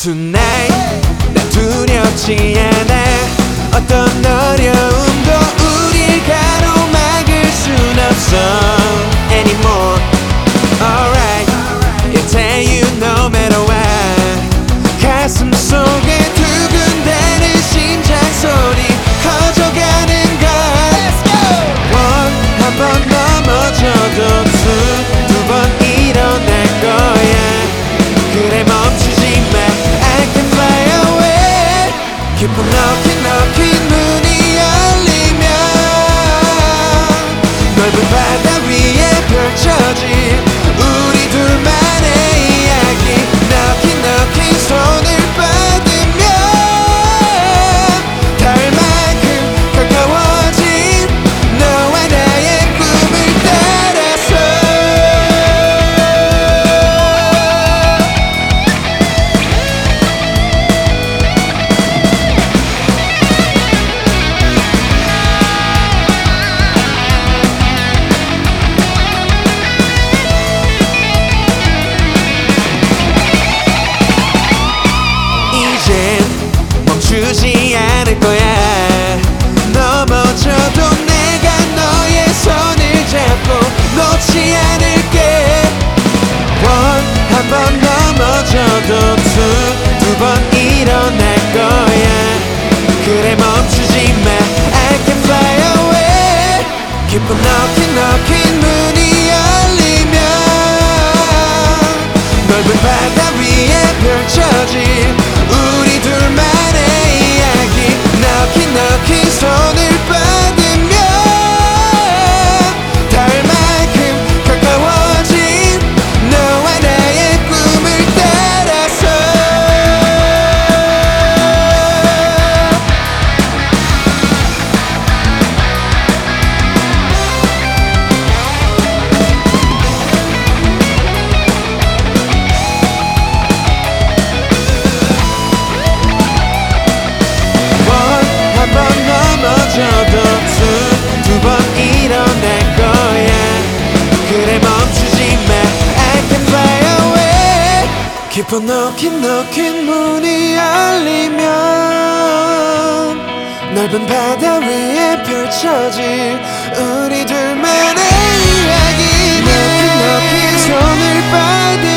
Tonight 난 두렵지 않아. 어떤 어려움도 우릴 가로막을 순 없어 anymore. Alright, I'll tell you no matter what. 가슴 속에 두근대는 심장 소리 커져가는 걸. 한 번 넘어져도 두 번 일어날 거야. 그래 멈추지 마. I can fly away. Keep on knocking knocking 문이 열리면 넓은 바다 위에 펼쳐진 우리 둘만의 이야기. Knocking knocking 손을 뻗으면 닿을 만큼 가까워진 너와 나의 꿈을 따라서. 멈추지 않을 거야. 넘어져도 내가 너의 손을 잡고 놓지 않을게. 한 번 넘어져도 두 번 일어날 거야. 그래 멈추지 마. I can fly away. Keep on knocking knocking 문이 열리면 넓은 바다 위에 펼쳐진 우리 둘만의 이야기. Knocking knocking 손을 뻗으면 닿을 만큼 가까워진 너와 나의 꿈을 따라서. 한 번 넘어져도 두 번 일어날 거야. 그래 멈추지 마. I can fly away. Keep on knocking knocking 문이 열리면 넓은 바다 위에 펼쳐진 우리 둘만의 이야기. Knocking knocking 손을 뻗으면